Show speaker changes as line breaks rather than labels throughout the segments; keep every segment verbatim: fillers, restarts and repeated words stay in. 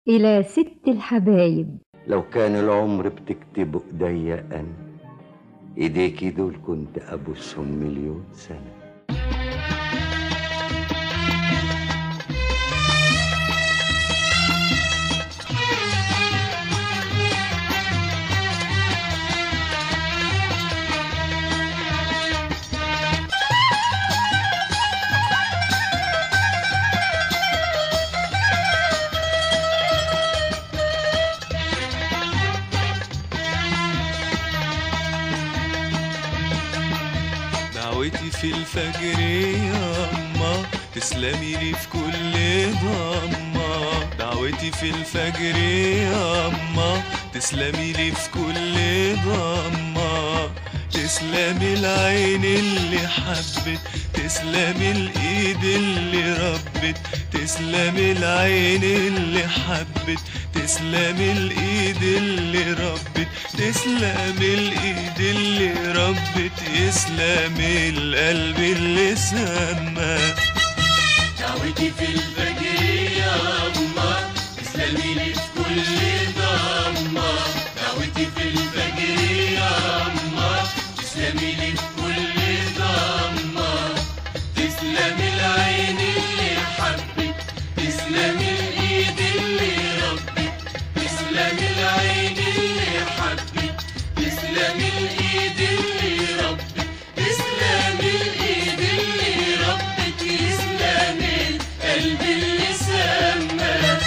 إلى ست الحبايب.
لو كان العمر بتكتبه ايديا انا، ايديكي دول كنت ابوسهم مليون سنه.
دعوتي في الفجر ياما تسلمي لي في كل ضمة، دعوتي في الفجر ياما تسلمي لي في كل ضمة، تسلمي العين اللي حبت، تسلمي الايد اللي ربت، تسلمي العين اللي حبت، تسلمي الايد اللي ربت، تسلمي الايد اللي ربت، يسلمي القلب اللي سما.
دعوتي في الفجر يا أما تسلمي لي في كل ضمة، دعوتي في الفجر يا أما تسلمي لي في كل ضمة، تسلمي العين اللي حبت، تسلمي الايد اللي ربت، تسلمي العين اللي حبت، تسلمي الايد اللي ربت، تسلمي الايد اللي ربت، يسلمي القلب اللي سما.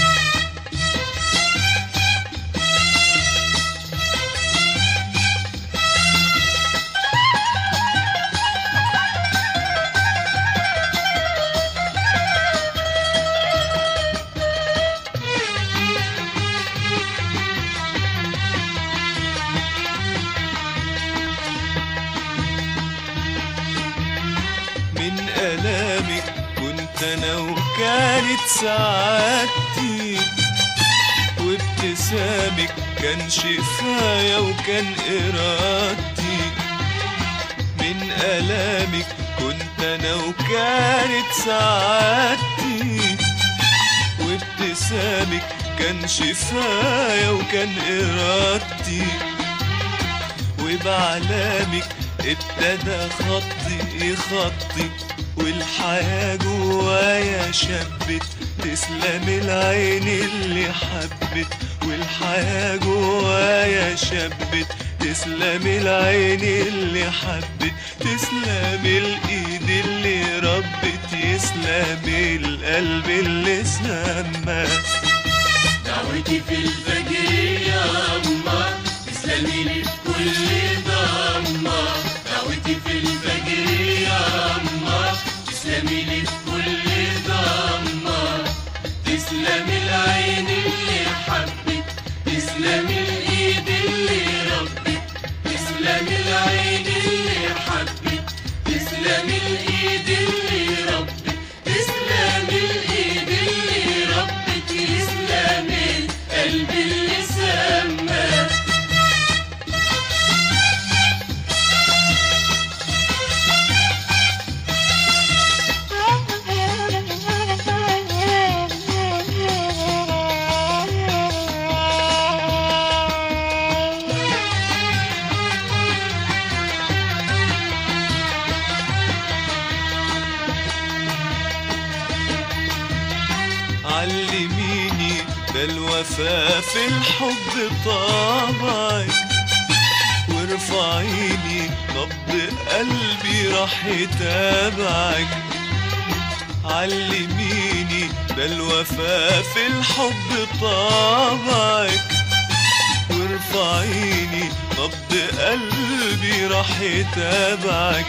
من آلامك كنت أنا وكانت سعادتي، وابتسامك كان شفايا وكان إرادتي. من آلامك كنت أنا وكانت سعادتي، وابتسامك كان شفايا وكان إرادتي. وبعلامك ابتدى خطي خطي، والحياة جوايا شبت، تسلمي العين اللي حبت، والحياة جوايا شبت، تسلمي العين اللي حبت، تسلمي الايد اللي ربت، يسلمي القلب اللي سما.
دعوتي في الفجر يا أما تسلمي لي في كل ضمة، دعوتي في الفجر يا أما تسلمي لي في كل ضمة، تسلمي العين اللي حبت، تسلمي الايد اللي ربت، تسلمي العين اللي حبت، تسلمي الايد اللي ربت، تسلمي الايد اللي ربت، يسلمي القلب اللي سما.
علميني ده الوفا في الحب طبعك، وارفعيني نبض قلبي راح يتابعك. علميني ده الوفا في الحب طبعك، وارفعيني نبض قلبي راح يتابعك.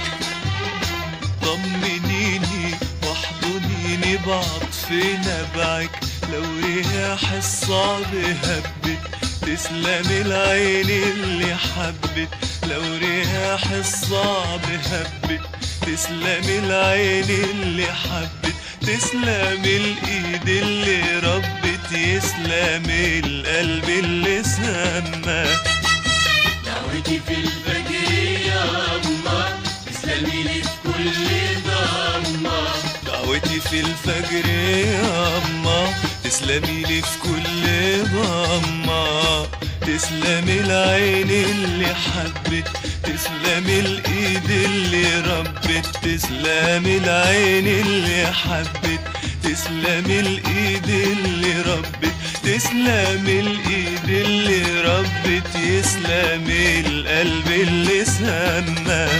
طمنيني واحضنيني بعطف نبعك، لو رياح الصعب هبت، تسلمي العين اللي حبت، لو رياح الصعب هبت، تسلمي العين اللي حبت، تسلمي الايد اللي ربت، يسلمي القلب اللي سما.
دعوتي في الفجر يا أما تسلمي لي في كل ضمة،
دعوتي في الفجر ياما تسلمي لي في كل ضمة، تسلمي العين اللي حبت، تسلمي الايد اللي ربت، تسلمي العين اللي حبت، تسلمي الايد اللي ربت، تسلمي الايد اللي ربت، يسلمي القلب اللي سمى.